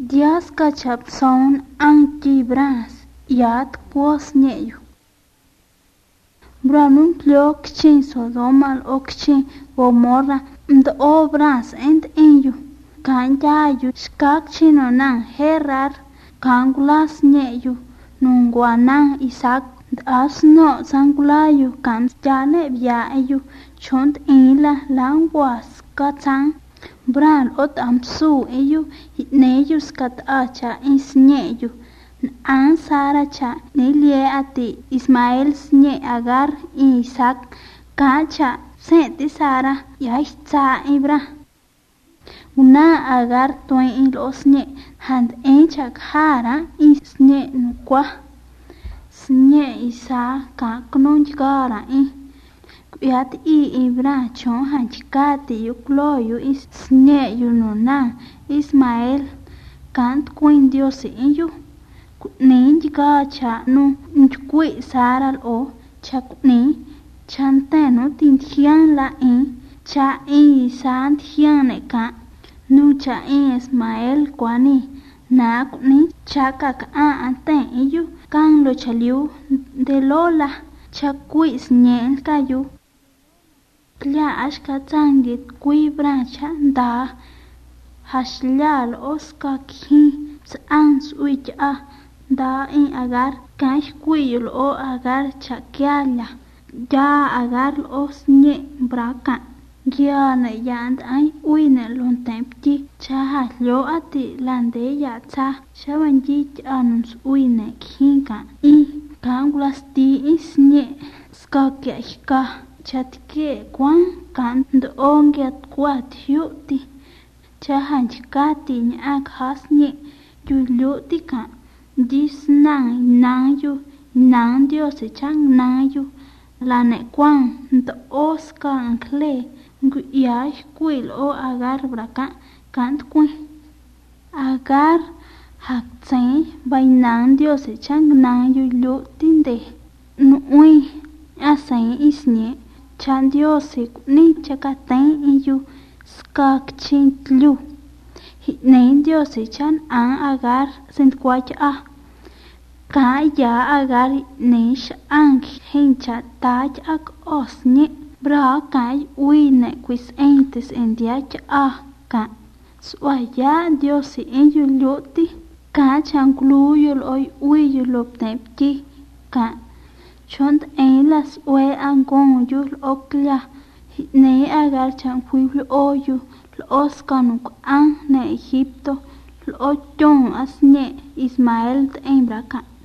Dios kachap son antibras yat kuos neyo. Branun kliok chin Sodomal okchin Gomorra ndo obras ent enyo. Kan yayo skak chinonan herar kangulas neyo. Nungwanan Isaac asno sangulayo kan jane biayo chont ila langwas katang. Bran ot amsu eyo neyo skat acha isneyo. An Sara cha nilie ati Ismael snye Agar Isaac kacha senti Sara yaitsa ibra. Una Agar tuen ilosnye hand enchak hara isnye nukwa. Snye isa kaknon jgara Kuyat ibra chon hanchikati yukloyo is snye yununa Ismael kant kuin Dios inyo. Nin gacha no nchukui Sara o cha ni chanteno tintian la cha san tian ka nu cha Ismael kwani na ni chaka ka anten iyo kan lo chaliu de lola cha kuis nyen kayu kля ashka tangit kui bracha da hashlal oska ki sans uja da Agar kash kuyul o Agar chakyala ya Agar osnye braka gyana yand ay uyne lon tempti chaha lyo ati lande ya cha shawanji anus uyne kinka kangulas ti isnye skakya hika chatke kwan kan ongyat kwat yuti chahan chikati nyak hasnye yulyuti ka dis nang Dios chang nang yu la ne kwan ndo oska ankle ngu yash kwil o Agar braka kant kwen Agar haktsen bay nang Dios chang nang yu tinde nuwi asen isnye chan Dios ni chakaten yu skak chintlu hitnen Dios chan an Agar sent kwacha Kaya Agar nish ang hincha taj ak osnye bra kay uine quis entes en diach ka swaya Dios en yulyoti ka changluyul oy uyulop nepti ka chont en las ue angon yul okla ne Agar changuyu oyu oskanuk an ne Egipto lo chon asnye Ismael en braka